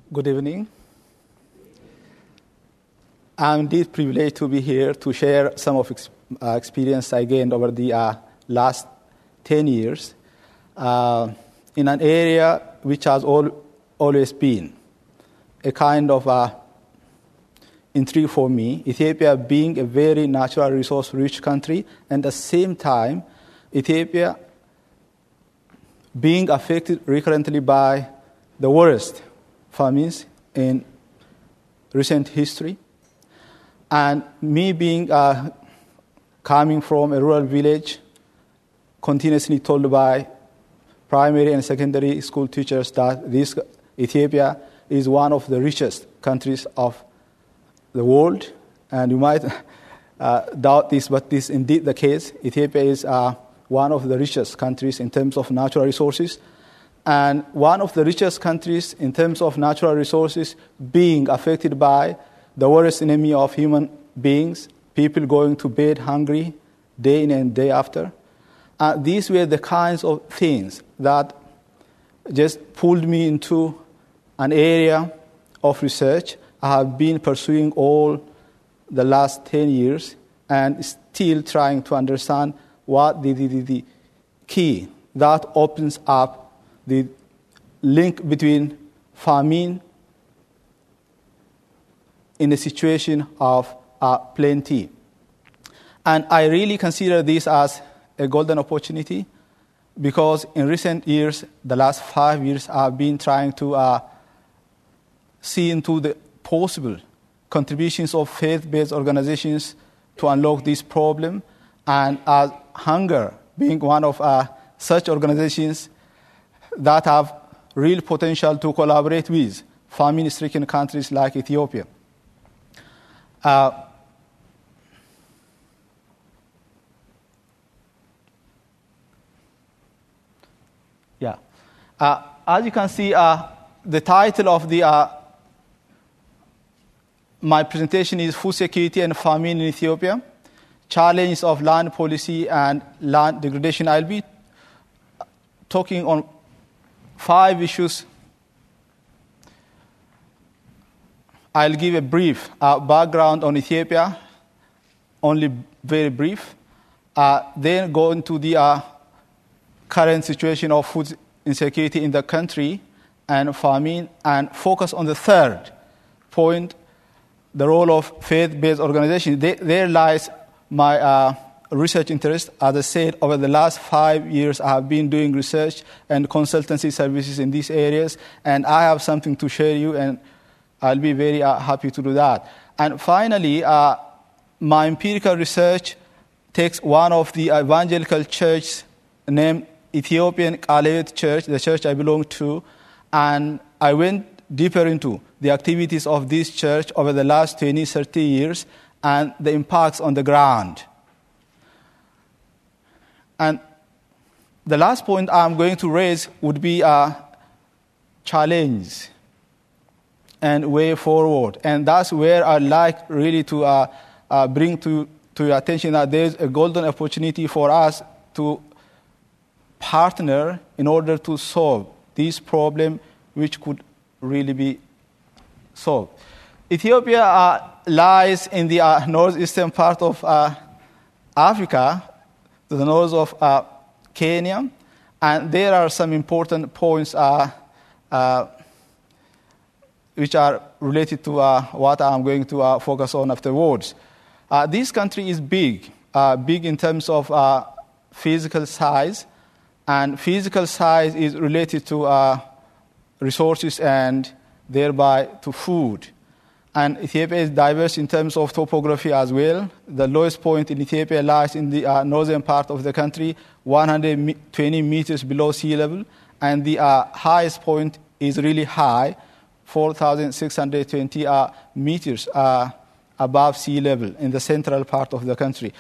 Good evening. I'm indeed privileged to be here to share some of experience I gained over the last 10 years in an area which has always been a kind of intrigue for me. Ethiopia being a very natural resource-rich country, and at the same time, Ethiopia being affected recurrently by the worst famines in recent history. And me being coming from a rural village, continuously told by primary and secondary school teachers that this Ethiopia is one of the richest countries of the world. And you might doubt this, but this is indeed the case. Ethiopia is one of the richest countries in terms of natural resources, and one of the richest countries in terms of natural resources being affected by the worst enemy of human beings, people going to bed hungry day in and day after. These were the kinds of things that just pulled me into an area of research I have been pursuing all the last 10 years and still trying to understand what the key that opens up the link between famine in a situation of plenty. And I really consider this as a golden opportunity because in recent years, the last 5 years, I've been trying to see into the possible contributions of faith-based organizations to unlock this problem. And as Hunger being one of such organizations that have real potential to collaborate with famine-stricken countries like Ethiopia. As you can see, the title of my presentation is Food Security and Famine in Ethiopia, Challenges of Land Policy and Land Degradation. I'll be talking on 5 issues. I'll give a brief background on Ethiopia, only very brief. Then go into the current situation of food insecurity in the country and famine, and focus on the third point, the role of faith-based organizations. There lies my research interest. As I said, over the last 5 years, I have been doing research and consultancy services in these areas, and I have something to share you, and I'll be very happy to do that. And finally, my empirical research takes one of the evangelical churches named Ethiopian Alevet Church, the church I belong to, and I went deeper into the activities of this church over the last 20, 30 years and the impacts on the ground. And the last point I'm going to raise would be a challenge and way forward. And that's where I'd like really to bring to your attention that there's a golden opportunity for us to partner in order to solve this problem, which could really be solved. Ethiopia lies in the northeastern part of Africa, to the north of Kenya, and there are some important points which are related to what I'm going to focus on afterwards. This country is big in terms of physical size, and physical size is related to resources and thereby to food. And Ethiopia is diverse in terms of topography as well. The lowest point in Ethiopia lies in the northern part of the country, 120 meters below sea level, and the highest point is really high, 4,620 meters above sea level in the central part of the country.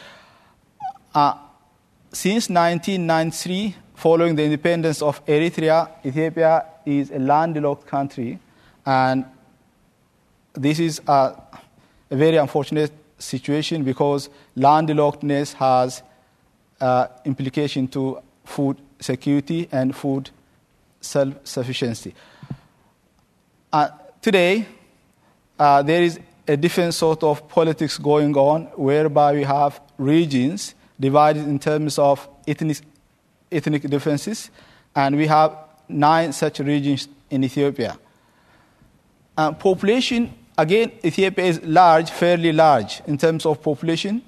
Since 1993, following the independence of Eritrea, Ethiopia is a landlocked country, and this is a very unfortunate situation because landlockedness has implication to food security and food self-sufficiency. today, there is a different sort of politics going on, whereby we have regions divided in terms of ethnic differences, and we have 9 such regions in Ethiopia. Population, again, Ethiopia is large, fairly large in terms of population.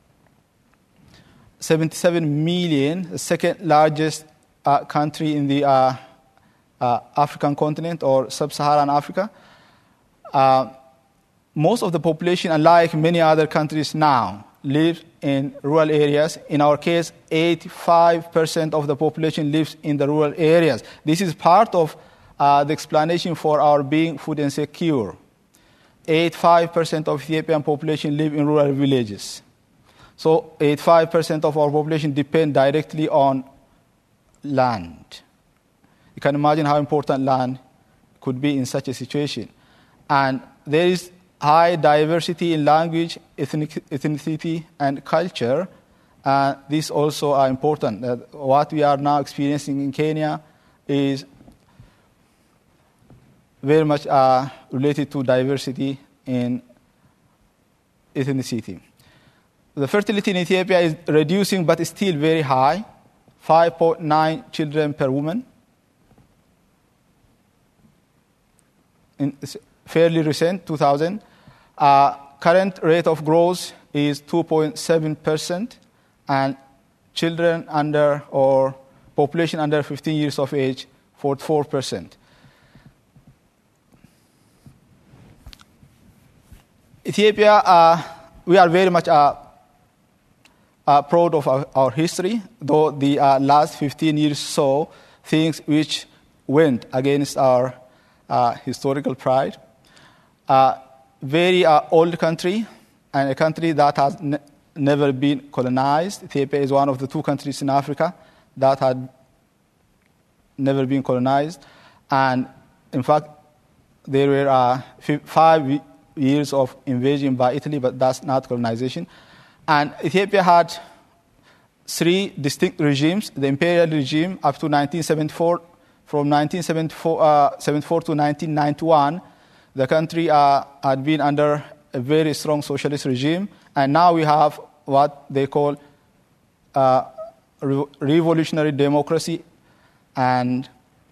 77 million, the second largest country in the African continent or sub-Saharan Africa. Most of the population, unlike many other countries now, live in rural areas. In our case, 85% of the population lives in the rural areas. This is part of the explanation for our being food insecure. 85% of Ethiopian population live in rural villages. So 85% of our population depend directly on land. You can imagine how important land could be in such a situation. And there is high diversity in language, ethnicity, and culture. These also are important. What we are now experiencing in Kenya is very much related to diversity in ethnicity. The fertility in Ethiopia is reducing, but is still very high, 5.9 children per woman. It's fairly recent, 2000. Current rate of growth is 2.7%, and children under or population under 15 years of age, 44%. Ethiopia, we are very much proud of our history, though the last 15 years saw things which went against our historical pride. Very old country, and a country that has never been colonized. Ethiopia is one of the 2 countries in Africa that had never been colonized. And in fact, there were 5 years of invasion by Italy, but that's not colonization. And Ethiopia had 3 distinct regimes. The imperial regime up to 1974, from 1974 to 1991, the country had been under a very strong socialist regime, and now we have what they call revolutionary democracy. And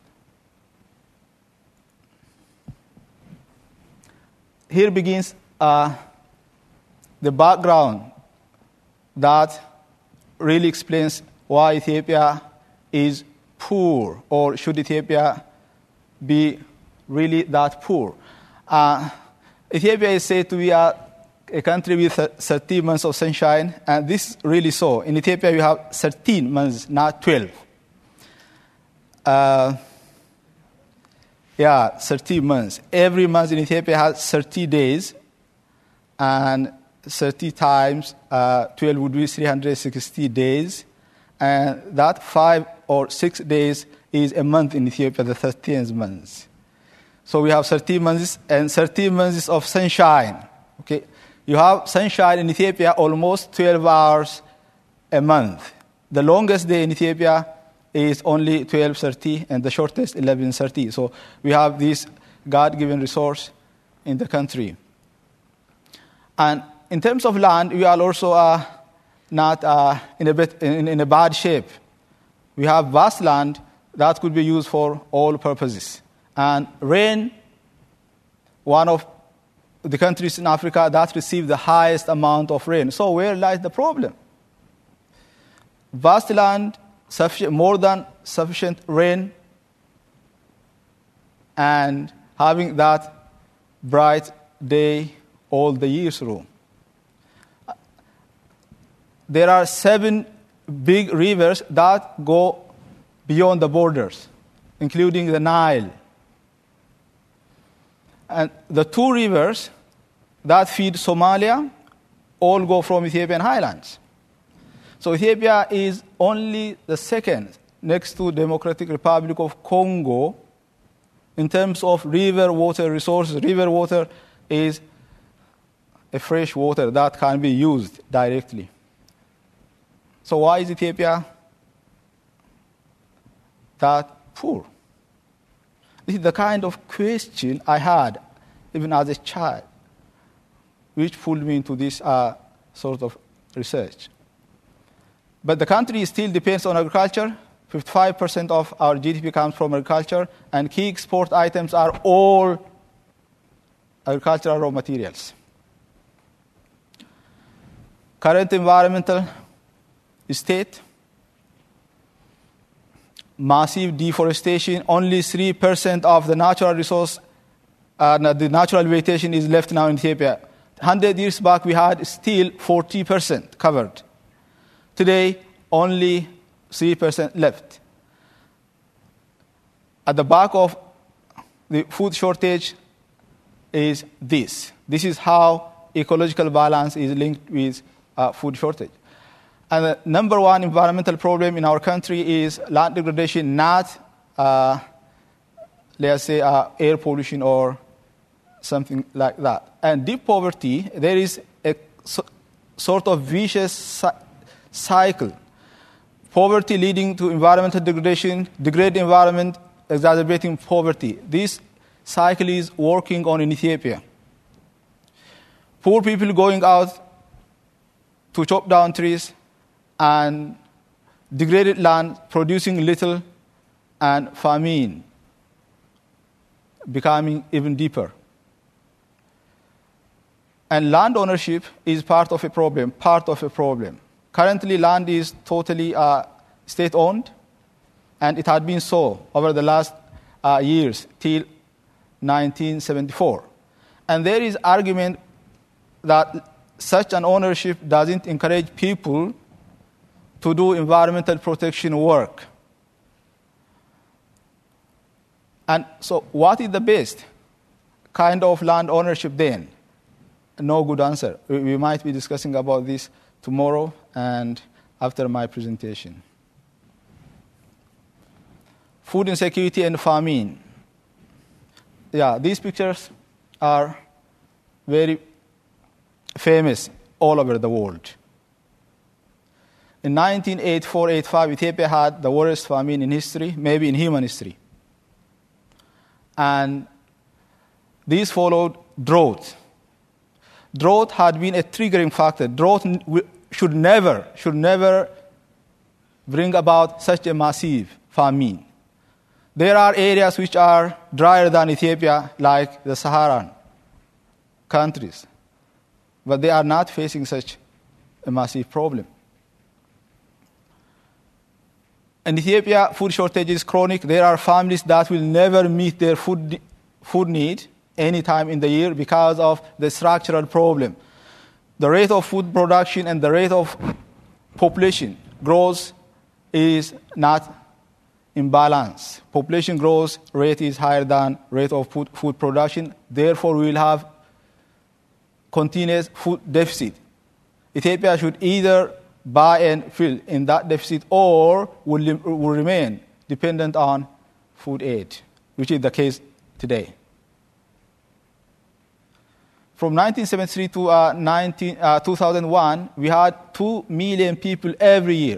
here begins the background that really explains why Ethiopia is poor, or should Ethiopia be really that poor. Ethiopia is said to be a country with 13 months of sunshine, and this is really so. In Ethiopia, you have 13 months, not 12. 13 months. Every month in Ethiopia has 30 days, and 30 times 12 would be 360 days, and that 5 or 6 days is a month in Ethiopia, the 13th month. So we have 13 months and 13 months of sunshine. Okay, you have sunshine in Ethiopia almost 12 hours a month. The longest day in Ethiopia is only 12:30, and the shortest 11:30. So we have this God-given resource in the country. And in terms of land, we are also not in a bad shape. We have vast land that could be used for all purposes. And rain, one of the countries in Africa that receive the highest amount of rain. So where lies the problem? Vast land, more than sufficient rain, and having that bright day all the year through. There are 7 big rivers that go beyond the borders, including the Nile. And the 2 rivers that feed Somalia all go from Ethiopian highlands. So Ethiopia is only the second, next to Democratic Republic of Congo, in terms of river water resources. River water is a fresh water that can be used directly. So why is Ethiopia that poor? This is the kind of question I had even as a child, which pulled me into this sort of research. But the country still depends on agriculture. 55% of our GDP comes from agriculture, and key export items are all agricultural raw materials. Current environmental state, massive deforestation, only 3% of the natural resource, the natural vegetation is left now in Ethiopia. 100 years back, we had still 40% covered. Today, only 3% left. At the back of the food shortage is this. This is how ecological balance is linked with food shortage. And the number one environmental problem in our country is land degradation, not, let's say, air pollution or something like that. And deep poverty, there is a sort of vicious cycle. Poverty leading to environmental degradation, degraded environment, exacerbating poverty. This cycle is working on in Ethiopia. Poor people going out to chop down trees, and degraded land producing little, and famine becoming even deeper. And land ownership is part of a problem. Currently, land is totally state-owned, and it had been so over the last years till 1974. And there is argument that such an ownership doesn't encourage people to do environmental protection work. And so what is the best kind of land ownership then? No good answer. We might be discussing about this tomorrow and after my presentation. Food insecurity and famine. Yeah, these pictures are very famous all over the world. In 1984-85, Ethiopia had the worst famine in history, maybe in human history. And these followed drought. Drought had been a triggering factor. Drought should never bring about such a massive famine. There are areas which are drier than Ethiopia, like the Saharan countries, but they are not facing such a massive problem. In Ethiopia, food shortage is chronic. There are families that will never meet their food need any time in the year because of the structural problem. The rate of food production and the rate of population growth is not in balance. Population growth rate is higher than rate of food production. Therefore, we will have continuous food deficit. Ethiopia should either buy and fill in that deficit or will remain dependent on food aid, which is the case today. From 1973 to 2001, we had 2 million people every year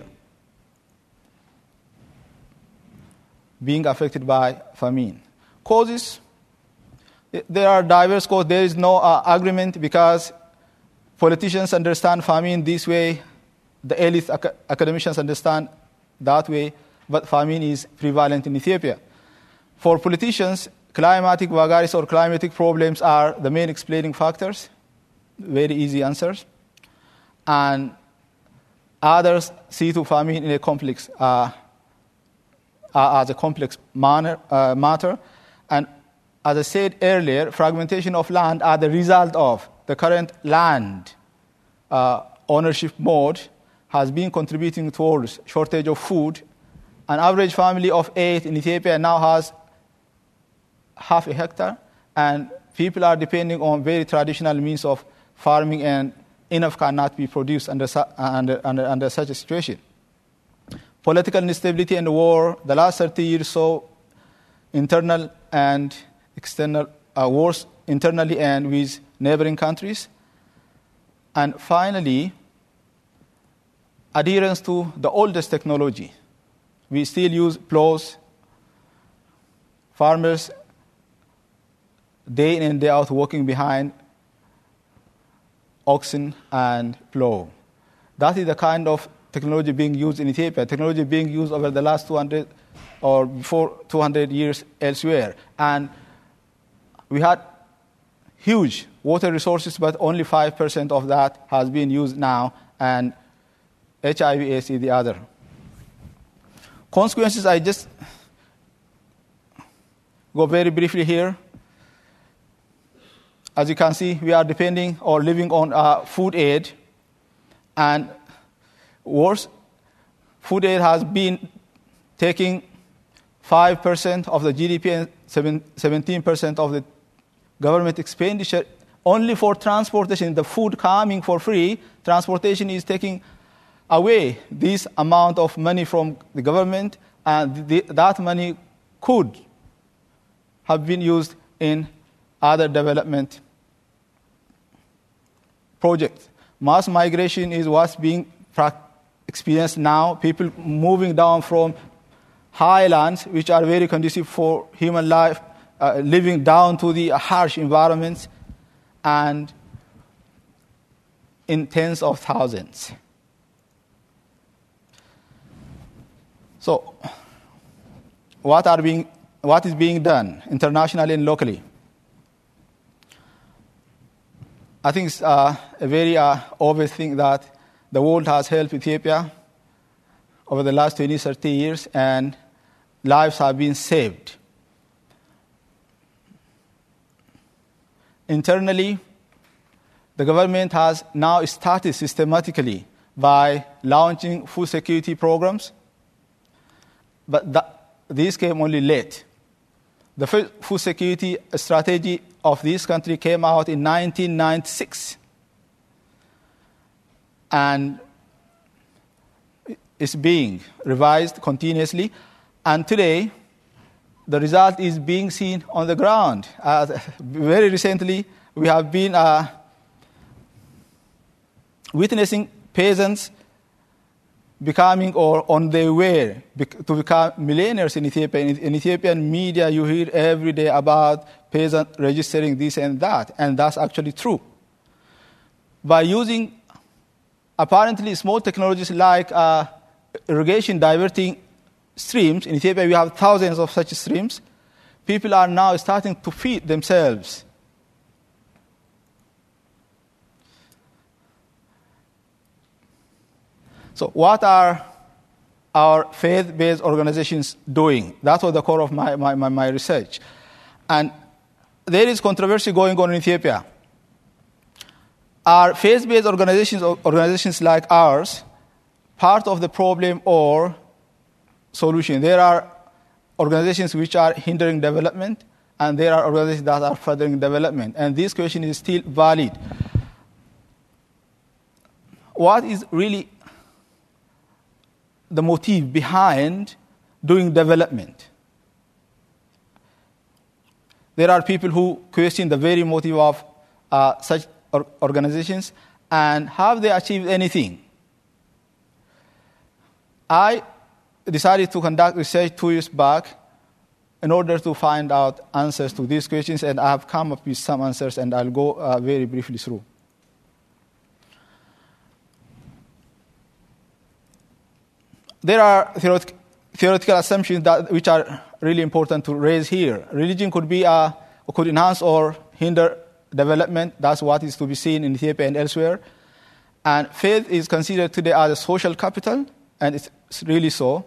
being affected by famine. Causes, there are diverse causes. There is no agreement because politicians understand famine this way, the elite academicians understand that way, but famine is prevalent in Ethiopia. For politicians, climatic vagaries or climatic problems are the main explaining factors, very easy answers. And others see to famine in a complex as a complex matter. And as I said earlier, fragmentation of land are the result of the current land ownership mode has been contributing towards shortage of food. An average family of 8 in Ethiopia now has half a hectare, and people are depending on very traditional means of farming, and enough cannot be produced under such a situation. Political instability and war, the last 30 years saw internal and external wars internally and with neighboring countries. And finally, adherence to the oldest technology. We still use plows. Farmers day in and day out working behind oxen and plow. That is the kind of technology being used in Ethiopia, technology being used over the last 200 or before 200 years elsewhere. And we had huge water resources, but only 5% of that has been used now, and HIV/AIDS is the other. Consequences, I just go very briefly here. As you can see, we are depending or living on food aid, and worse, food aid has been taking 5% of the GDP and 17% of the government expenditure only for transportation. The food coming for free, transportation is taking away this amount of money from the government, and that money could have been used in other development projects. Mass migration is what's being experienced now, people moving down from highlands, which are very conducive for human life, living down to the harsh environments, and in tens of thousands. So, what is being done internationally and locally? I think it's a very obvious thing that the world has helped Ethiopia over the last 20, 30 years, and lives have been saved. Internally, the government has now started systematically by launching food security programs, but these came only late. The first food security strategy of this country came out in 1996, and is being revised continuously. And today, the result is being seen on the ground. Very recently, we have been witnessing peasants becoming or on their way to become millionaires in Ethiopia. In Ethiopian media, you hear every day about peasants registering this and that, and that's actually true. By using apparently small technologies like irrigation diverting streams, in Ethiopia we have thousands of such streams, people are now starting to feed themselves. So what are our faith-based organizations doing? That was the core of my research. And there is controversy going on in Ethiopia. Are faith-based organizations like ours part of the problem or solution? There are organizations which are hindering development, and there are organizations that are furthering development. And this question is still valid. What is really the motive behind doing development? There are people who question the very motive of such organizations, and have they achieved anything? I decided to conduct research 2 years back in order to find out answers to these questions, and I have come up with some answers, and I'll go very briefly through. There are theoretical assumptions which are really important to raise here. Religion could enhance or hinder development. That's what is to be seen in Ethiopia and elsewhere. And faith is considered today as a social capital, and it's really so.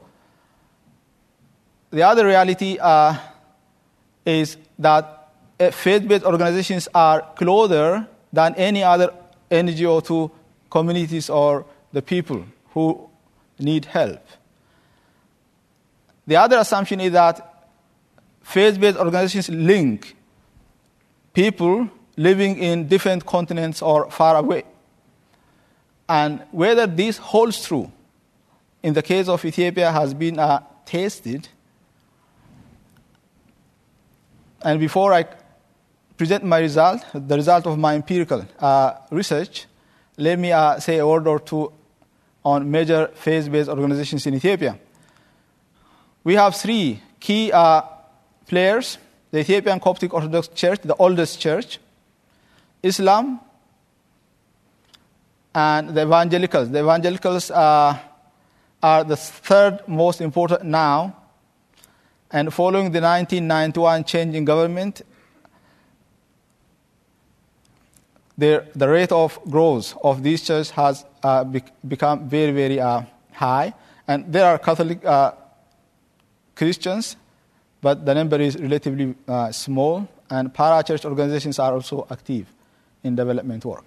The other reality is that faith-based organizations are closer than any other NGO to communities or the people who need help. The other assumption is that faith-based organizations link people living in different continents or far away. And whether this holds true in the case of Ethiopia has been tested. And before I present my result, the result of my empirical research, let me say a word or two on major faith-based organizations in Ethiopia. We have 3 key players the Ethiopian Coptic Orthodox Church, the oldest church, Islam, and the evangelicals. The evangelicals are the third most important now, and following the 1991 change in government, the rate of growth of these churches has become very, very high. And there are Catholic Christians, but the number is relatively small, and para-church organizations are also active in development work.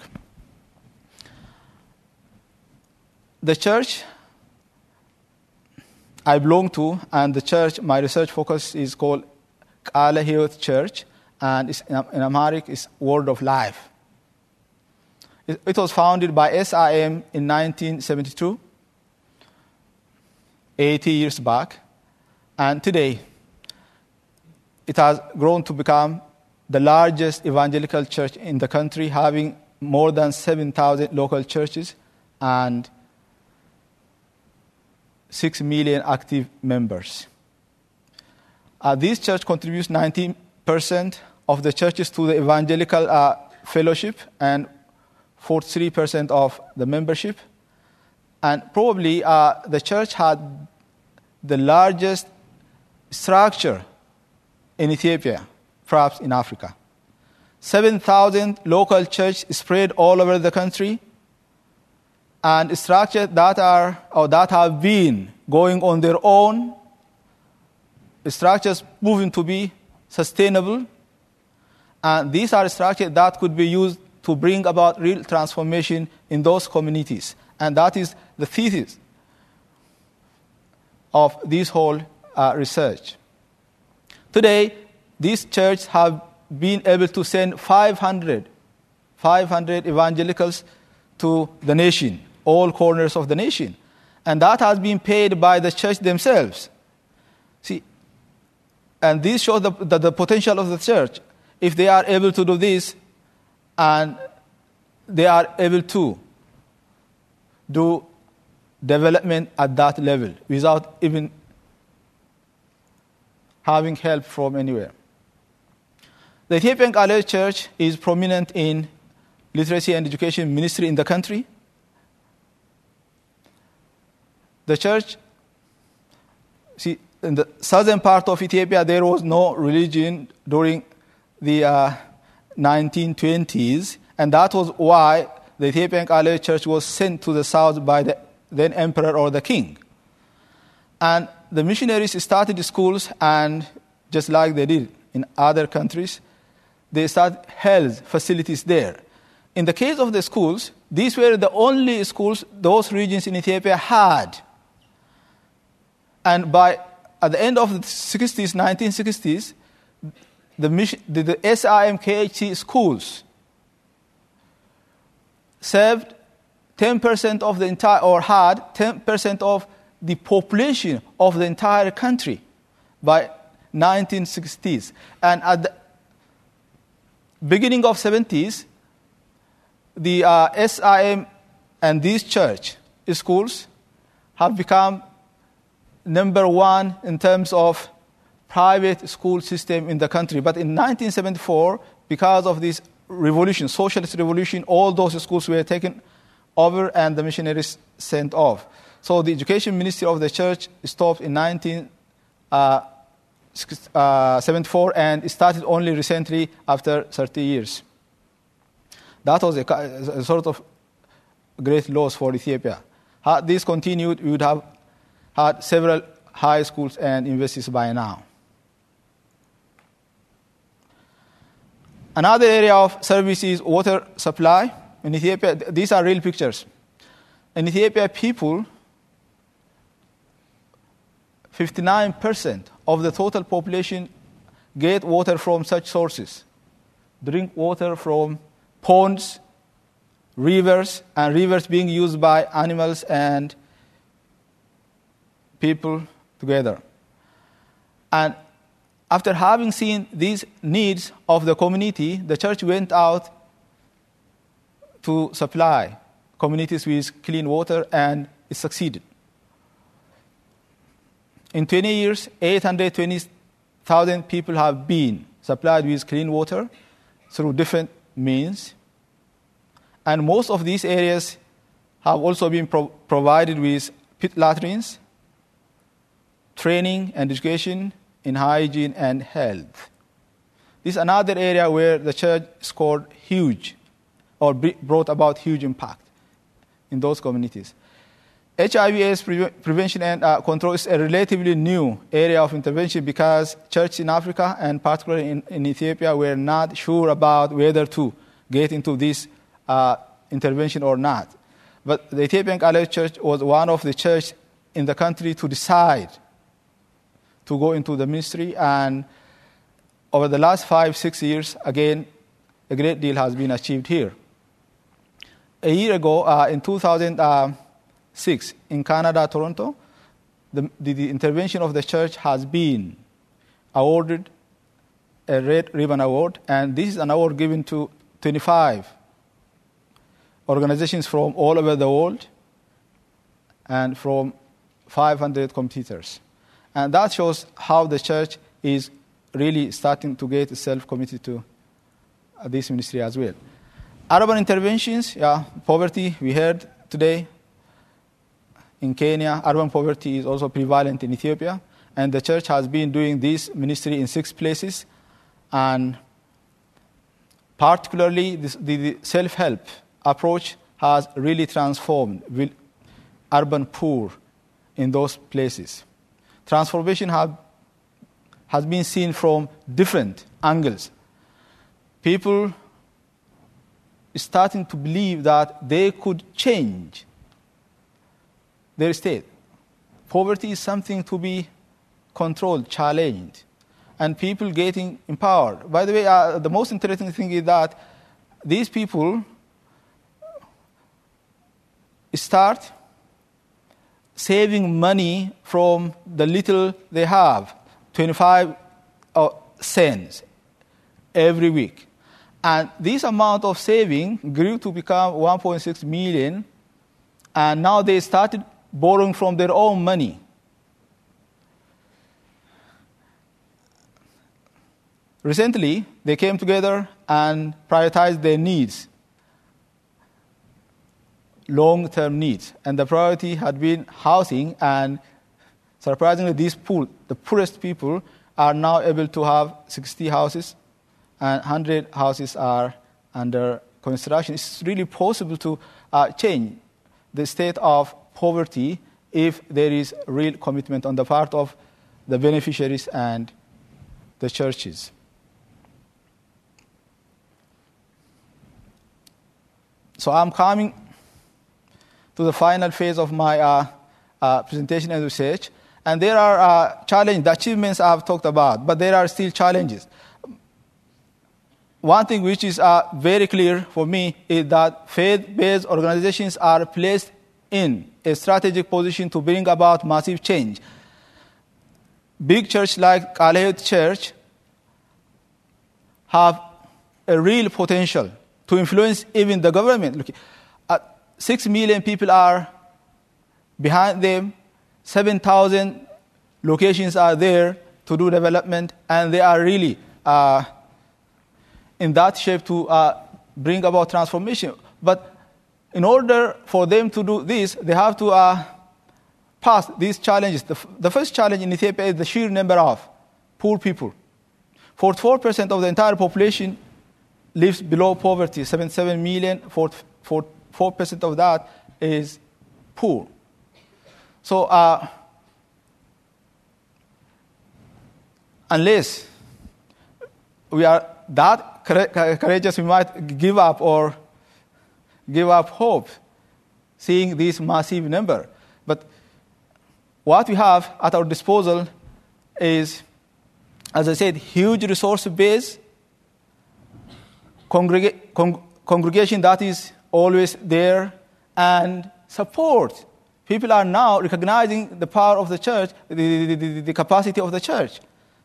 The church I belong to, and the church, my research focus is called Qala Hiyot Church, and in Amharic it's Word of Life. It was founded by SIM in 1972, 80 years back, and today it has grown to become the largest evangelical church in the country, having more than 7,000 local churches and 6 million active members. This church contributes 19% of the churches to the evangelical fellowship and 43% of the membership. And probably the church had the largest structure in Ethiopia, perhaps in Africa. 7,000 local churches spread all over the country, and structures that have been going on their own, structures proven to be sustainable, and these are structures that could be used to bring about real transformation in those communities. And that is the thesis of this whole research. Today, these churches have been able to send 500 evangelicals to the nation, all corners of the nation. And that has been paid by the church themselves. See, and this shows the potential of the church. If they are able to do this, and they are able to do development at that level without even having help from anywhere. The Ethiopian Qala Church is prominent in literacy and education ministry in the country. The church, see, in the southern part of Ethiopia, there was no religion during the 1920s, and that was why the Ethiopian Qala Church was sent to the south by the then emperor or the king. And the missionaries started schools, and just like they did in other countries, they started health facilities there. In the case of the schools, these were the only schools those regions in Ethiopia had. And at the end of the 1960s, the SIMKHC schools served 10% of the entire, or had 10% of the population of the entire country by 1960s. And at the beginning of 70s, the SIM and these church schools have become number one in terms of private school system in the country. But in 1974, because of this revolution, socialist revolution, all those schools were taken over and the missionaries sent off. So the education ministry of the church stopped in 1974 and started only recently after 30 years. That was a sort of great loss for Ethiopia. Had this continued, we would have had several high schools and universities by now. Another area of service is water supply. In Ethiopia, these are real pictures. In Ethiopia, people, 59% of the total population get water from such sources. Drink water from ponds, rivers, and rivers being used by animals and people together. And after having seen these needs of the community, the church went out to supply communities with clean water, and it succeeded. In 20 years, 820,000 people have been supplied with clean water through different means. And most of these areas have also been provided with pit latrines, training and education in hygiene and health. This is another area where the church scored huge, or brought about huge impact in those communities. HIV/AIDS prevention and control is a relatively new area of intervention because churches in Africa, and particularly in Ethiopia, were not sure about whether to get into this intervention or not. But the Ethiopian Catholic Church was one of the churches in the country to decide to go into the ministry, and over the last 5-6 years, again, a great deal has been achieved here. A year ago, in 2006, in Canada, Toronto, the intervention of the church has been awarded a Red Ribbon Award, and this is an award given to 25 organizations from all over the world and from 500 competitors. And that shows how the church is really starting to get itself committed to this ministry as well. Urban interventions, poverty, we heard today. In Kenya, urban poverty is also prevalent in Ethiopia, and the church has been doing this ministry in 6 places, and particularly the self-help approach has really transformed urban poor in those places. Transformation has been seen from different angles. People starting to believe that they could change their state. Poverty is something to be controlled, challenged, and people getting empowered. By the way, the most interesting thing is that these people start saving money from the little they have, 25 cents every week. And this amount of saving grew to become 1.6 million, and now they started borrowing from their own money. Recently, they came together and prioritized their needs, long-term needs. And the priority had been housing, and surprisingly, the poorest people, are now able to have 60 houses, and 100 houses are under construction. It's really possible to change the state of poverty if there is real commitment on the part of the beneficiaries and the churches. So I'm coming to the final phase of my presentation and research, and there are challenges. The achievements I've talked about, but there are still challenges. One thing which is very clear for me is that faith-based organizations are placed in a strategic position to bring about massive change. Big churches like Calais Church have a real potential to influence even the government. Look, 6 million people are behind them, 7,000 locations are there to do development, and they are really in that shape to bring about transformation. But in order for them to do this, they have to pass these challenges. The first challenge in Ethiopia is the sheer number of poor people. 44% of the entire population lives below poverty, 77 million, 4% of that is poor. So unless we are that courageous, we might give up hope seeing this massive number. But what we have at our disposal is, as I said, huge resource base, congregation that is always there, and support. People are now recognizing the power of the church, the capacity of the church.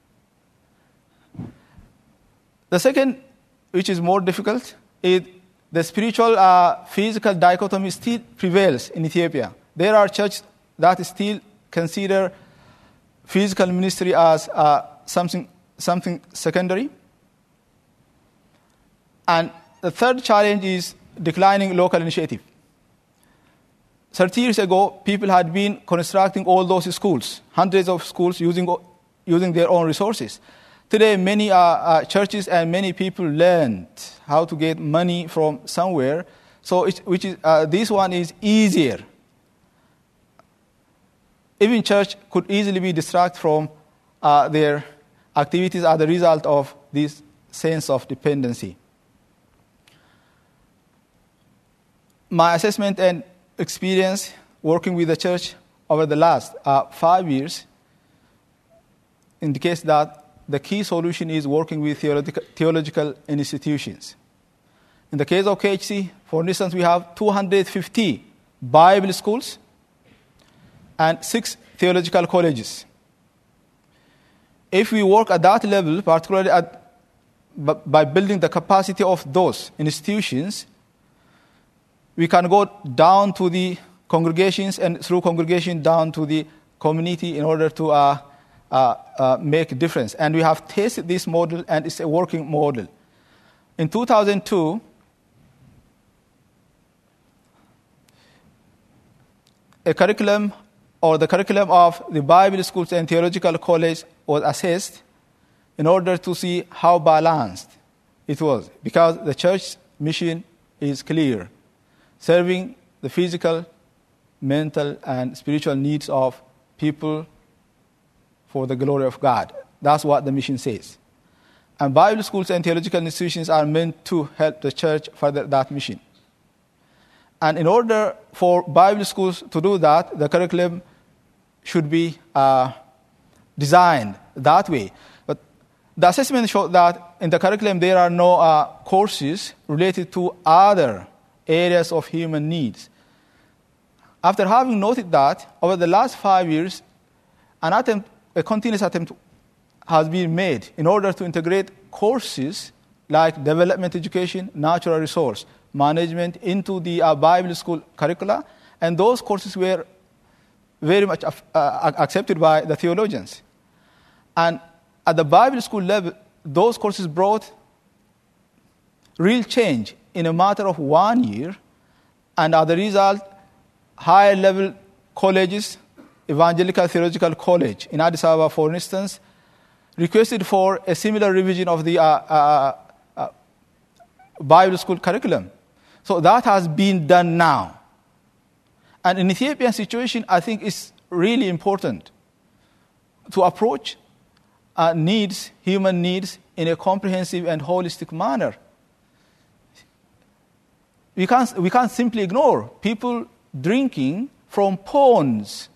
The second, which is more difficult, is the spiritual-physical dichotomy still prevails in Ethiopia. There are churches that still consider physical ministry as something secondary, And the third challenge is declining local initiative. 30 years ago, people had been constructing all those schools, hundreds of schools using their own resources. Today, many churches and many people learned how to get money from somewhere. So, this one is easier. Even church could easily be distracted from their activities as a result of this sense of dependency. My assessment and experience working with the church over the last 5 years indicates that the key solution is working with theological institutions. In the case of KHC, for instance, we have 250 Bible schools and 6 theological colleges. If we work at that level, particularly by building the capacity of those institutions, we can go down to the congregations and through congregation down to the community in order to make a difference. And we have tested this model, and it's a working model. In 2002, the curriculum of the Bible schools and theological college was assessed in order to see how balanced it was, because the church's mission is clear: serving the physical, mental, and spiritual needs of people for the glory of God. That's what the mission says. And Bible schools and theological institutions are meant to help the church further that mission. And in order for Bible schools to do that, the curriculum should be designed that way. But the assessment showed that in the curriculum there are no courses related to other areas of human needs. After having noted that, over the last 5 years, a continuous attempt has been made in order to integrate courses like development education, natural resource management into the Bible school curricula, and those courses were very much accepted by the theologians. And at the Bible school level, those courses brought real change in a matter of 1 year, and as a result, higher level colleges, Evangelical Theological College in Addis Ababa, for instance, requested for a similar revision of the Bible school curriculum. So that has been done now. And in Ethiopian situation, I think it's really important to approach human needs, in a comprehensive and holistic manner. We can't simply ignore people drinking from ponds.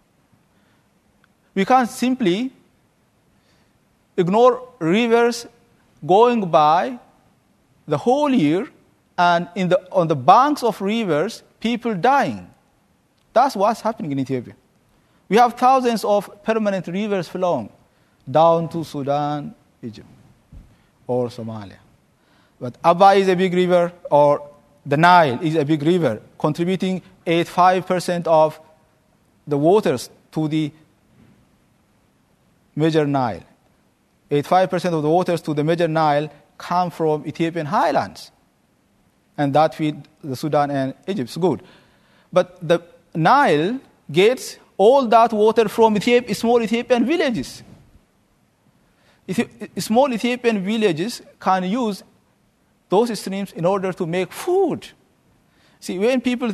We can't simply ignore rivers going by the whole year, and on the banks of rivers, people dying. That's what's happening in Ethiopia. We have thousands of permanent rivers flowing down to Sudan, Egypt, or Somalia. But Abba is a big river, or the Nile is a big river, contributing 85% of the waters to the major Nile. 85% of the waters to the major Nile come from Ethiopian highlands. And that feeds the Sudan and Egypt. It's good. But the Nile gets all that water from small Ethiopian villages. Small Ethiopian villages can use those streams in order to make food. See, when people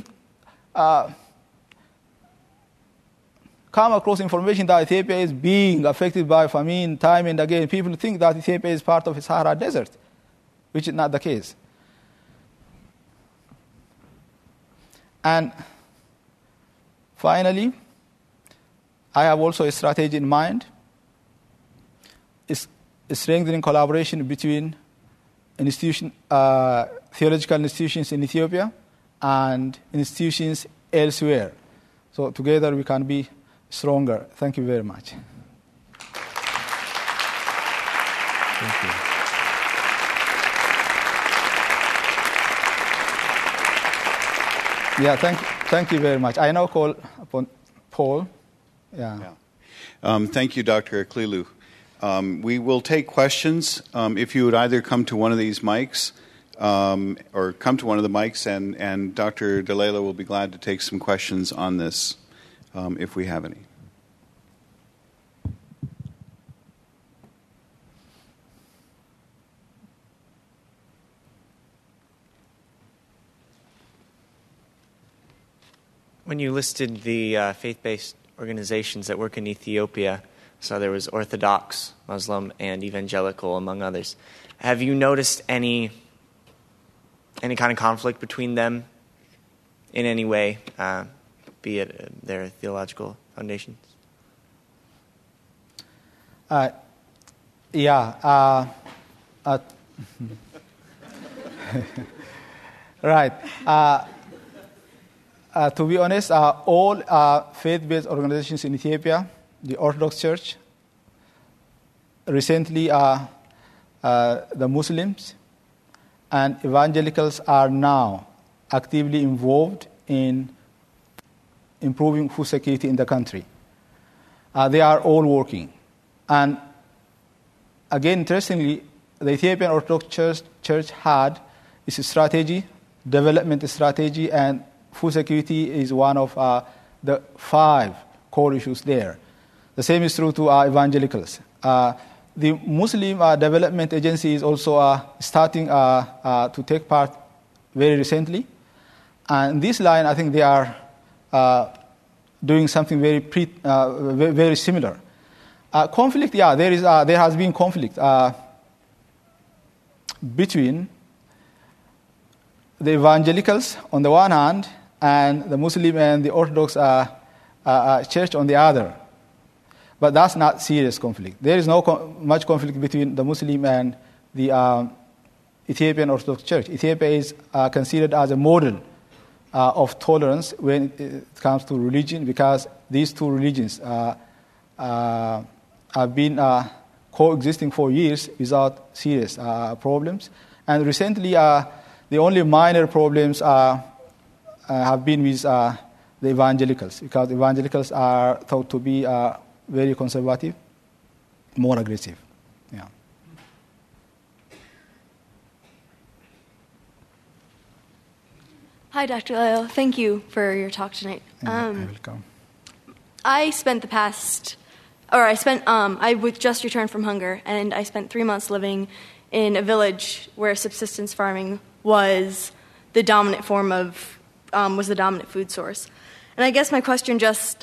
come across information that Ethiopia is being affected by famine time and again, people think that Ethiopia is part of the Sahara Desert, which is not the case. And finally, I have also a strategy in mind. It's strengthening collaboration between theological institutions in Ethiopia and institutions elsewhere. So together we can be stronger. Thank you very much. Thank you. Yeah, thank you very much. I now call upon Paul. Yeah. Thank you, Dr. Aklilu. We will take questions. If you would either come to one of these mics or come to one of the mics, and Dr. Delela will be glad to take some questions on this if we have any. When you listed the faith-based organizations that work in Ethiopia, so there was Orthodox, Muslim, and Evangelical, among others, have you noticed any kind of conflict between them in any way, be it their theological foundations? Right. To be honest, all faith-based organizations in Ethiopia, the Orthodox Church, recently the Muslims and evangelicals are now actively involved in improving food security in the country. They are all working. And again, interestingly, the Ethiopian Orthodox Church had its strategy, development strategy, and food security is one of the 5 core issues there. The same is true to evangelicals. The Muslim Development Agency is also starting to take part very recently. And in this line, I think they are doing something very similar. Conflict, there has been conflict between the evangelicals on the one hand and the Muslim and the Orthodox church on the other. But that's not serious conflict. There is no much conflict between the Muslim and the Ethiopian Orthodox Church. Ethiopia is considered as a model of tolerance when it comes to religion, because these two religions have been coexisting for years without serious problems. And recently, the only minor problems have been with the evangelicals, because evangelicals are thought to be very conservative, more aggressive. Yeah. Hi, Dr. Leo. Thank you for your talk tonight. You're welcome. I just returned from Hunger, and I spent 3 months living in a village where subsistence farming was the dominant form of, was the dominant food source. And I guess my question just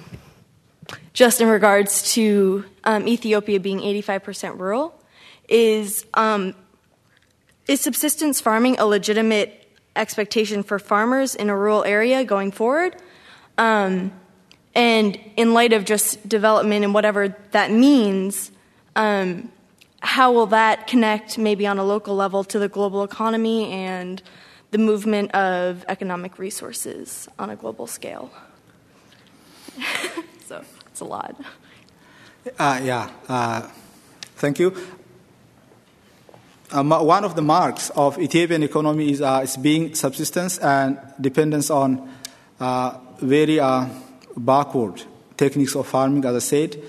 in regards to Ethiopia being 85% rural is subsistence farming a legitimate expectation for farmers in a rural area going forward? And in light of just development and whatever that means, how will that connect maybe on a local level to the global economy and the movement of economic resources on a global scale? So it's a lot. Thank you. One of the marks of Ethiopian economy is being subsistence and dependence on very backward techniques of farming, as I said.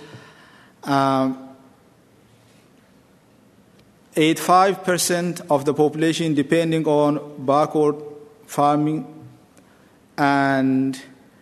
85% of the population depending on backward farming, and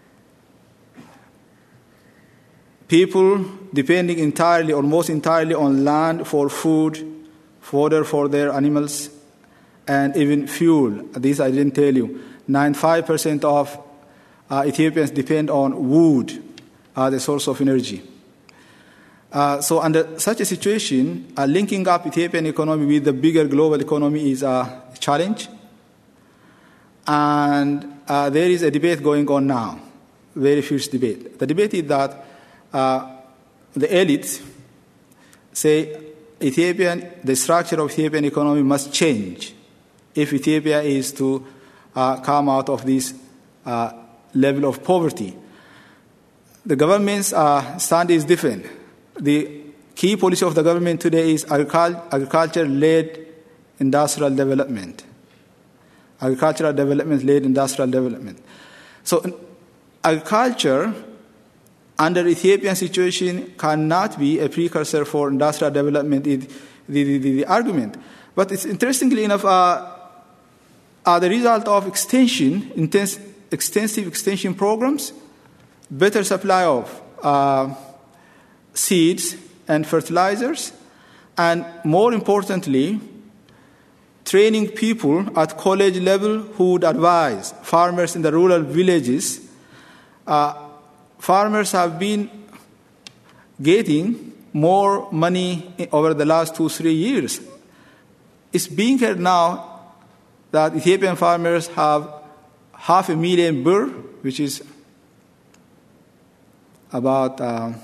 people depending entirely, almost entirely, on land for food, fodder for their animals, and even fuel. This I didn't tell you. 95% of Ethiopians depend on wood as a source of energy. So under such a situation, linking up Ethiopian economy with the bigger global economy is a challenge. And there is a debate going on now, very fierce debate. The debate is that the elites say the structure of Ethiopian economy must change if Ethiopia is to come out of this level of poverty. The government's stand is different. The key policy of the government today is agriculture-led industrial development. Agricultural development-led industrial development. So agriculture under Ethiopian situation cannot be a precursor for industrial development, the argument. But it's interestingly enough, are the result of extensive extension programs, better supply of seeds and fertilizers, and more importantly, training people at college level who would advise farmers in the rural villages. Farmers have been getting more money over the last 2-3 years. It's being heard now that Ethiopian farmers have 500,000 birr, which is about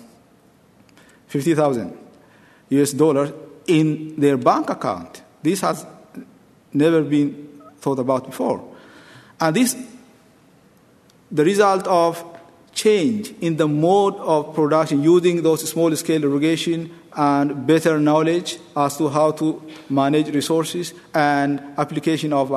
$50,000 US in their bank account. This has never been thought about before. And this, the result of change in the mode of production, using those small-scale irrigation and better knowledge as to how to manage resources and application of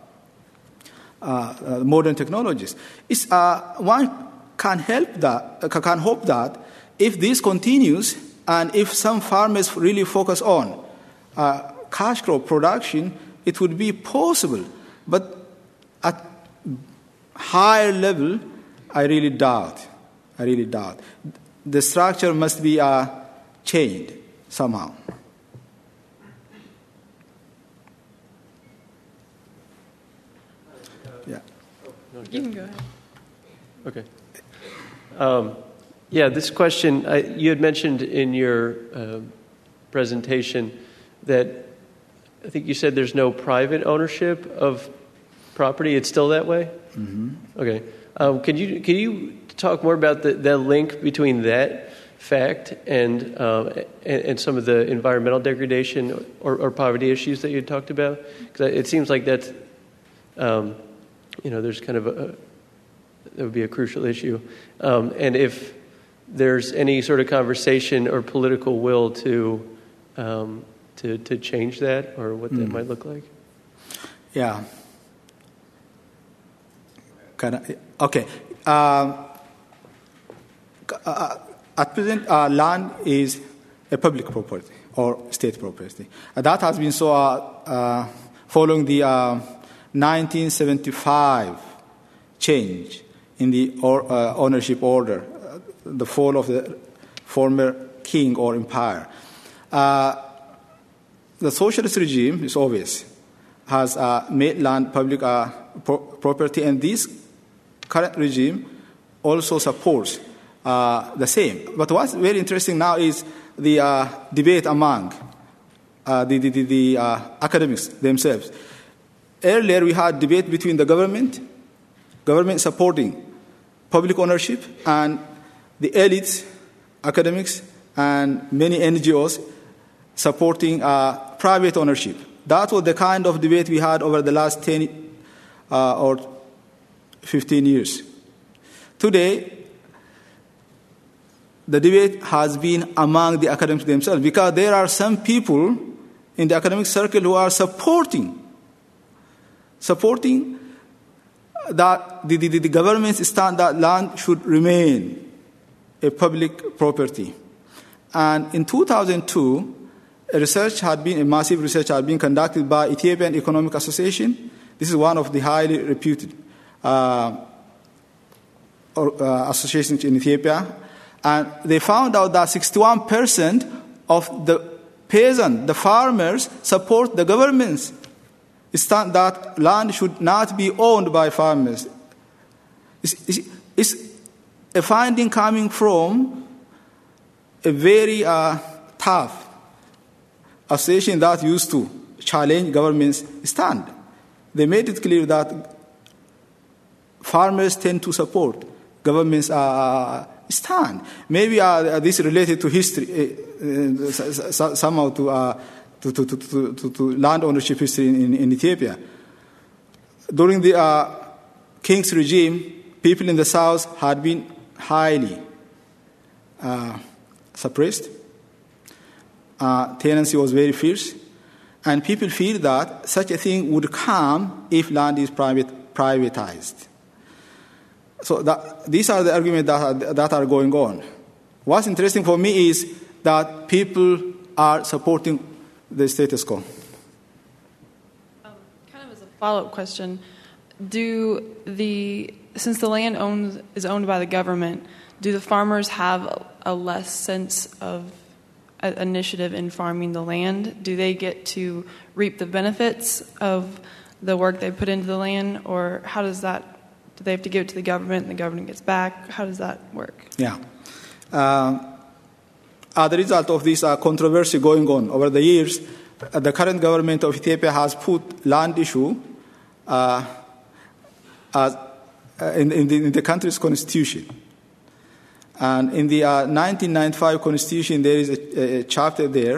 modern technologies. One can hope that if this continues and if some farmers really focus on cash crop production, it would be possible. But at higher level, I really doubt. The structure must be changed somehow. Yeah. You can go ahead. Okay. This question, you had mentioned in your presentation that I think you said there's no private ownership of property. It's still that way? Mm-hmm. Okay. Can you talk more about the link between that fact and some of the environmental degradation or poverty issues that you talked about? Because it seems like that's, there's kind of that would be a crucial issue. And if there's any sort of conversation or political will to change that, or what that might look like. Yeah. Okay. At present, land is a public property or state property. That has been so following the 1975 change in the ownership order, the fall of the former king or empire. The socialist regime is obvious, has made land public property, and this current regime also supports the same. But what's very interesting now is the debate among the academics themselves. Earlier, we had debate between the government supporting public ownership, and the elites, academics, and many NGOs supporting private ownership. That was the kind of debate we had over the last 10 or 15 years. Today, the debate has been among the academics themselves, because there are some people in the academic circle who are supporting that the government's stand that land should remain a public property. And in 2002, a massive research had been conducted by Ethiopian Economic Association. This is one of the highly reputed associations in Ethiopia. And they found out that 61% of the peasants, the farmers, support the government's stand that land should not be owned by farmers. It's a finding coming from a very tough association that used to challenge government's stand. They made it clear that farmers tend to support government's stand. Maybe this is related to history, somehow to land ownership history in Ethiopia. During the king's regime, people in the south had been highly suppressed. Tenancy was very fierce, and people feel that such a thing would come if land is privatized. So these are the arguments that are going on. What's interesting for me is that people are supporting the status quo. Kind of as a follow-up question. Since the land is owned by the government, do the farmers have a less sense of initiative in farming the land? Do they get to reap the benefits of the work they put into the land, or how does that? Do they have to give it to the government and the government gets back? How does that work? Yeah. As a result of this controversy going on over the years, the current government of Ethiopia has put land issue in the country's constitution. And in the 1995 constitution, there is a chapter there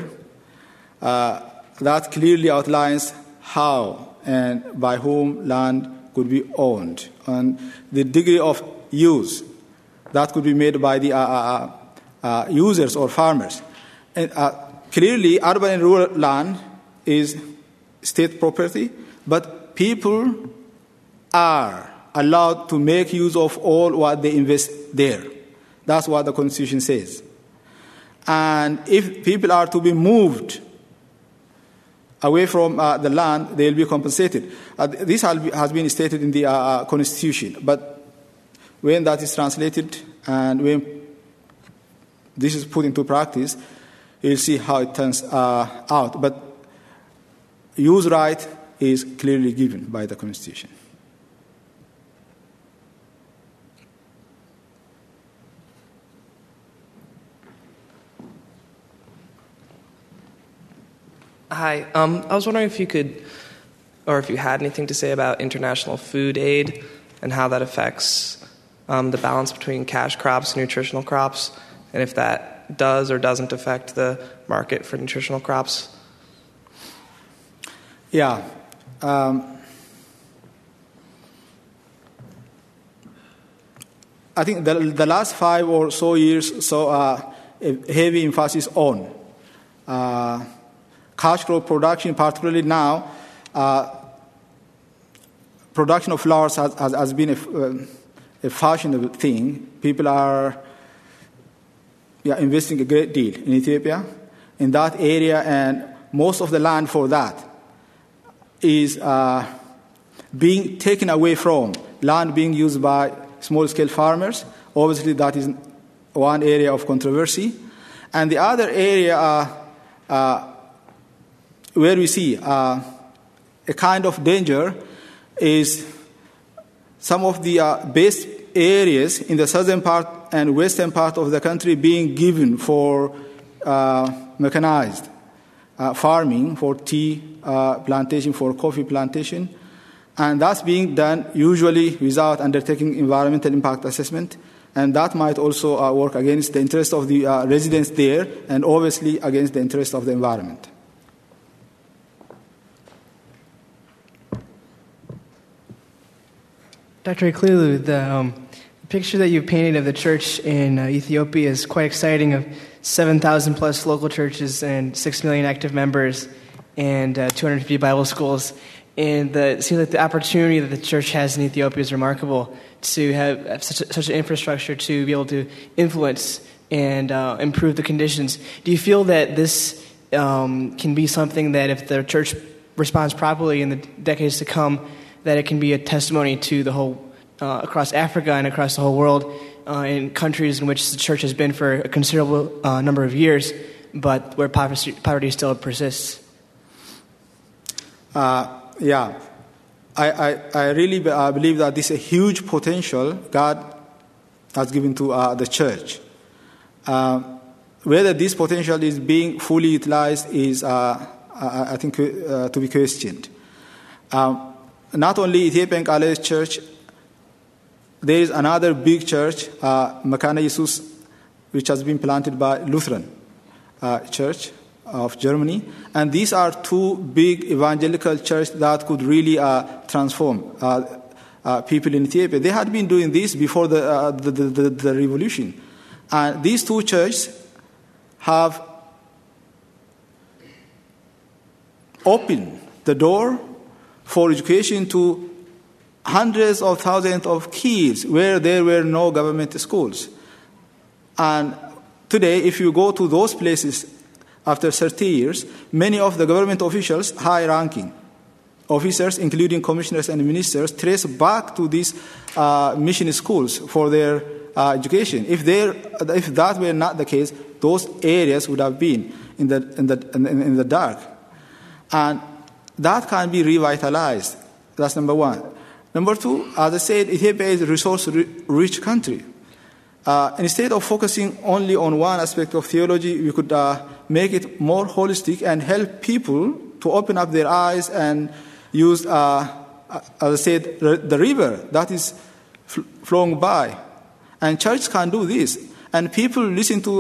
that clearly outlines how and by whom land could be owned, and the degree of use that could be made by the users or farmers. And clearly, urban and rural land is state property, but people are allowed to make use of all what they invest there. That's what the Constitution says. And if people are to be moved away from the land, they will be compensated. This has been stated in the Constitution. But when that is translated and when this is put into practice, you'll see how it turns out. But use right is clearly given by the Constitution. Hi. I was wondering if you could, or if you had anything to say about international food aid and how that affects the balance between cash crops and nutritional crops, and if that does or doesn't affect the market for nutritional crops. Yeah. I think the last 5 or so years saw a heavy emphasis on cash crop production, particularly now. Production of flowers has been a fashionable thing. People are investing a great deal in Ethiopia, in that area, and most of the land for that is being taken away from land being used by small-scale farmers. Obviously, that is one area of controversy. And the other area where we see a kind of danger is some of the best areas in the southern part and western part of the country being given for mechanized farming, for tea plantation, for coffee plantation. And that's being done usually without undertaking environmental impact assessment. And that might also work against the interest of the residents there, and obviously against the interest of the environment. Dr. Aklilu, the picture that you painted of the church in Ethiopia is quite exciting, of 7,000 plus local churches and 6 million active members and 250 Bible schools. And it seems like the opportunity that the church has in Ethiopia is remarkable, to have such an infrastructure to be able to influence and improve the conditions. Do you feel that this can be something that if the church responds properly in the decades to come, that it can be a testimony to the whole, across Africa and across the whole world, in countries in which the church has been for a considerable number of years, but where poverty still persists? Yeah, I really believe that this is a huge potential God has given to the church. Whether this potential is being fully utilized is, I think, to be questioned. Not only Ethiopian College Church, there is another big church, Mekane Jesus, which has been planted by Lutheran Church of Germany. And these are two big evangelical churches that could really transform people in Ethiopia. They had been doing this before the revolution. And these two churches have opened the door for education to hundreds of thousands of kids where there were no government schools. And today, if you go to those places after 30 years, many of the government officials, high-ranking officers, including commissioners and ministers, trace back to these mission schools for their education. If that were not the case, those areas would have been in the dark, and that can be revitalized. That's number one. Number two, as I said, Ethiopia is a resource-rich country. Instead of focusing only on one aspect of theology, we could make it more holistic and help people to open up their eyes and use, as I said, the river that is flowing by. And church can do this. And people listen to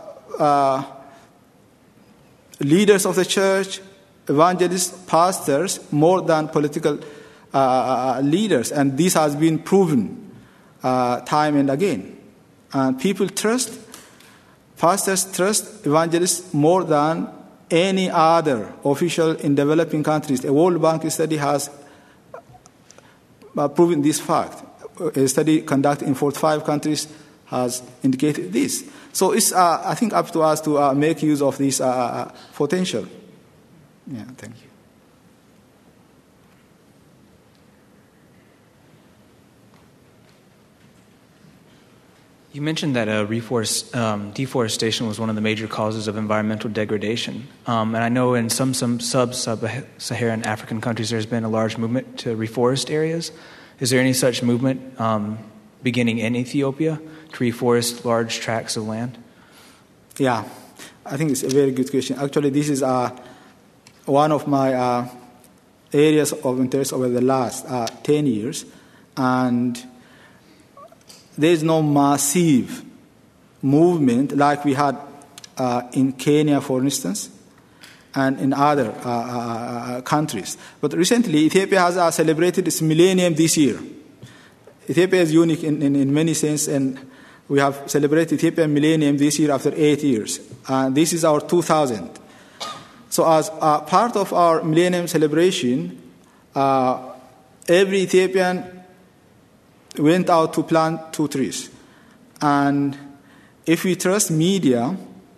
leaders of the church, evangelists, pastors, more than political leaders. And this has been proven time and again. And people trust, pastors trust evangelists more than any other official in developing countries. A World Bank study has proven this fact. A study conducted in 45 countries has indicated this. So it's, I think, up to us to make use of this potential. Yeah, thank you. You mentioned that deforestation was one of the major causes of environmental degradation. And I know in some sub-Saharan African countries there's been a large movement to reforest areas. Is there any such movement beginning in Ethiopia to reforest large tracts of land? Yeah, I think it's a very good question. Actually, this is one of my areas of interest over the last 10 years. And there is no massive movement like we had in Kenya, for instance, and in other countries. But recently, Ethiopia has celebrated its millennium this year. Ethiopia is unique in many senses, and we have celebrated Ethiopian millennium this year after 8 years. And this is our 2000. So as part of our millennium celebration, every Ethiopian went out to plant 2 trees. And if we trust media,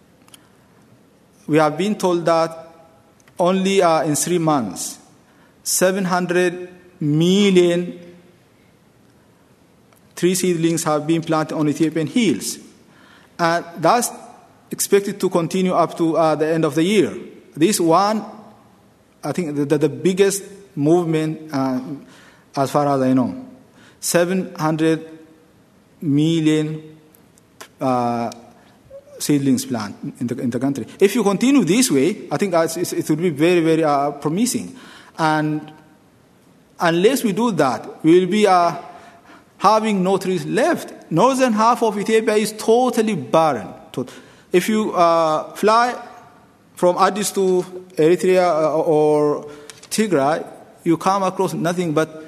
we have been told that only in 3 months, 700 million tree seedlings have been planted on Ethiopian hills. And that's expected to continue up to the end of the year. This one, I think, the biggest movement as far as I know. 700 million seedlings planted in the country. If you continue this way, I think it will be very, very promising. And unless we do that, we will be having no trees left. Northern half of Ethiopia is totally barren. If you fly from Addis to Eritrea or Tigray, you come across nothing but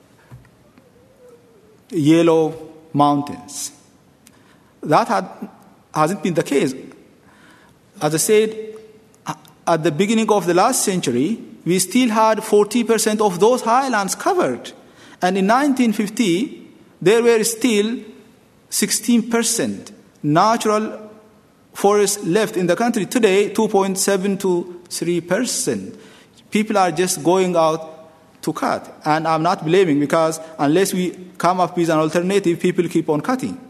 yellow mountains. That hasn't been the case. As I said, at the beginning of the last century, we still had 40% of those highlands covered. And in 1950, there were still 16% natural forests left in the country. Today, 2.7 to 3%. People are just going out to cut. And I'm not blaming, because unless we come up with an alternative, people keep on cutting.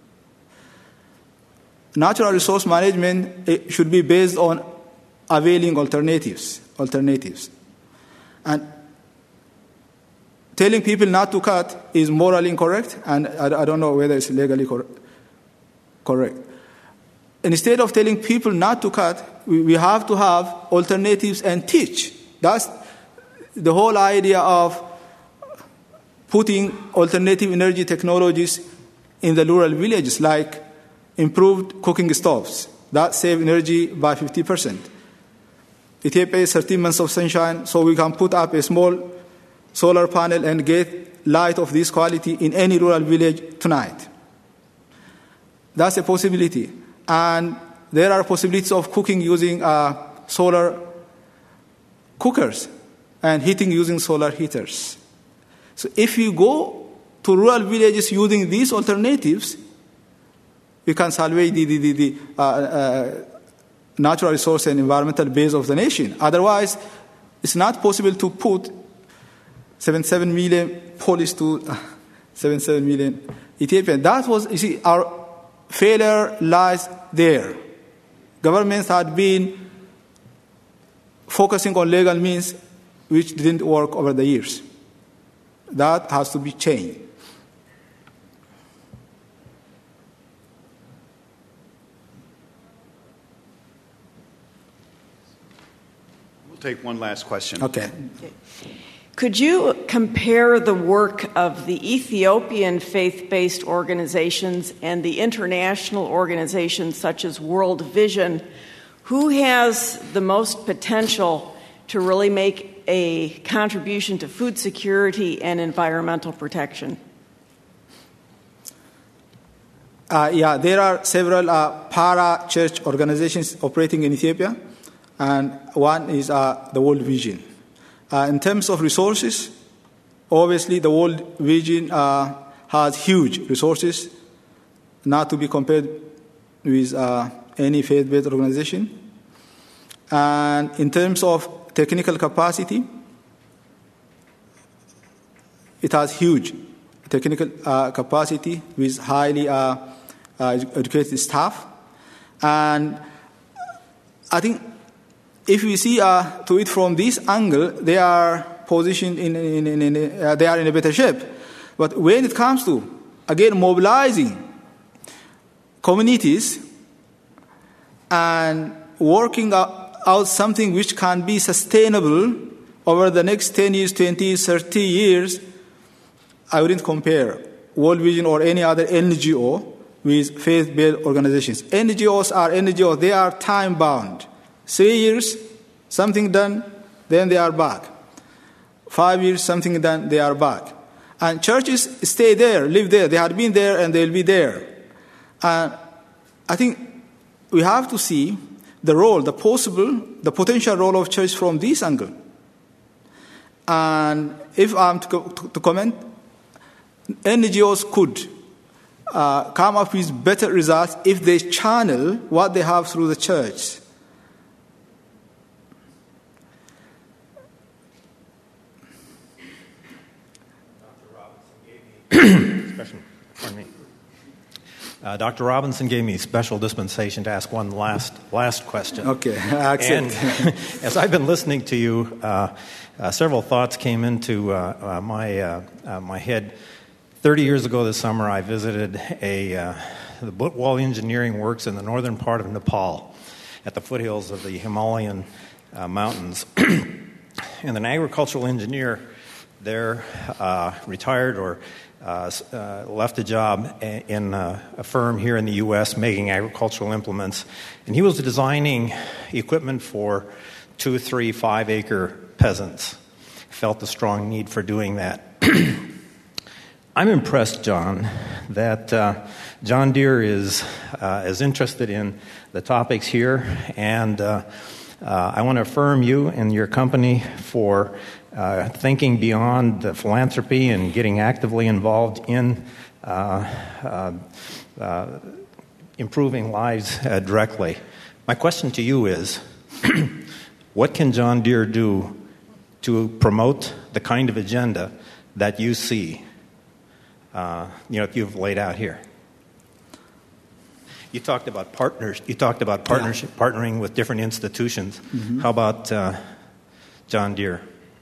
Natural resource management should be based on availing alternatives. And telling people not to cut is morally incorrect, and I don't know whether it's legally correct. Instead of telling people not to cut, we have to have alternatives and teach. That's the whole idea of putting alternative energy technologies in the rural villages, like improved cooking stoves that save energy by 50%. Ethiopia is 13 months of sunshine, so we can put up a small solar panel and get light of this quality in any rural village tonight. That's a possibility. And there are possibilities of cooking using solar cookers and heating using solar heaters. So if you go to rural villages using these alternatives, we can salvage the natural resource and environmental base of the nation. Otherwise, it's not possible to put 77 million Polish to 77 million Ethiopian. That was, you see, our failure lies there. Governments had been focusing on legal means which didn't work over the years. That has to be changed. We'll take one last question. Okay. Could you compare the work of the Ethiopian faith-based organizations and the international organizations such as World Vision? Who has the most potential to really make a contribution to food security and environmental protection? There are several para-church organizations operating in Ethiopia, and one is the World Vision. In terms of resources, obviously the World Vision has huge resources, not to be compared with any faith-based organization. And in terms of technical capacity, it has huge technical capacity with highly educated staff. And I think if we see to it from this angle, they are positioned they are in a better shape. But when it comes to, again, mobilizing communities and working out something which can be sustainable over the next 10 years, 20 years, 30 years, I wouldn't compare World Vision or any other NGO with faith-based organizations. NGOs are NGOs. They are time-bound. 3 years, something done, then they are back. 5 years, something done, they are back. And churches stay there, live there. They have been there and they'll be there. And I think we have to see the role, the potential role of church from this angle. And if I'm to comment, NGOs could come up with better results if they channel what they have through the church. Dr. Robinson gave me special dispensation to ask one last question. Okay, I accept. And as I've been listening to you, several thoughts came into my head. 30 years ago this summer, I visited the Butwal Engineering Works in the northern part of Nepal at the foothills of the Himalayan mountains. And an agricultural engineer there retired or left a job in a firm here in the U.S. making agricultural implements. And he was designing equipment for 2, 3, 5 acre peasants. Felt the strong need for doing that. I'm impressed, John, that John Deere is as interested in the topics here, and I want to affirm you and your company for thinking beyond the philanthropy and getting actively involved in improving lives directly. My question to you is, what can John Deere do to promote the kind of agenda that you see, you've laid out here? You talked about partners. You talked about partnership, partnering with different institutions. Mm-hmm. How about John Deere?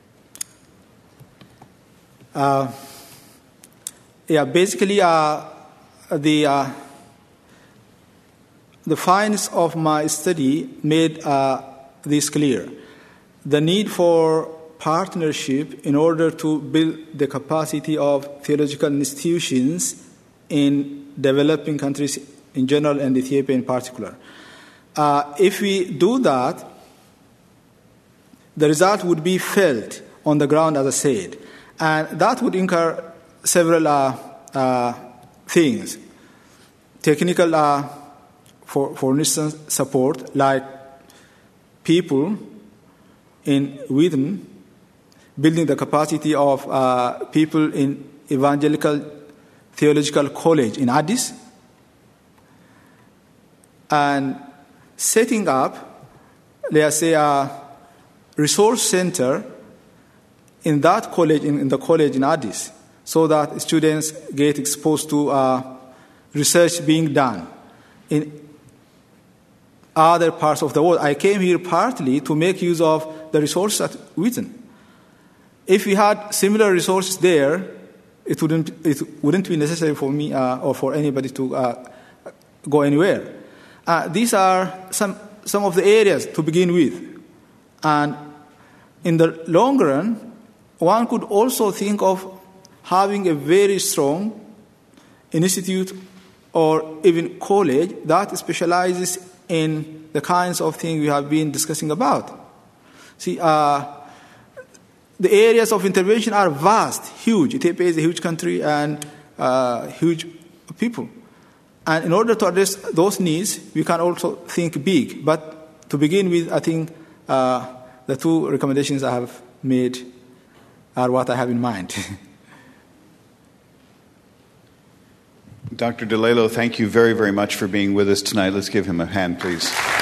Basically, the findings of my study made this clear. The need for partnership in order to build the capacity of theological institutions in developing countries in general and Ethiopia in particular. If we do that, the result would be felt on the ground, as I said. And that would incur several things. Technical, for instance, support, like people in Sweden building the capacity of people in Evangelical Theological College in Addis, and setting up, let's say, a resource center in that college, in the college in Addis, so that students get exposed to research being done in other parts of the world. I came here partly to make use of the resources at Wheaton. If we had similar resources there, it wouldn't be necessary for me or for anybody to go anywhere. These are some of the areas to begin with. And in the long run, one could also think of having a very strong institute or even college that specializes in the kinds of things we have been discussing about. See, the areas of intervention are vast, huge. Ethiopia is a huge country and huge people. And in order to address those needs, we can also think big. But to begin with, I think the two recommendations I have made are what I have in mind. Dr. DiLello, thank you very, very much for being with us tonight. Let's give him a hand, please.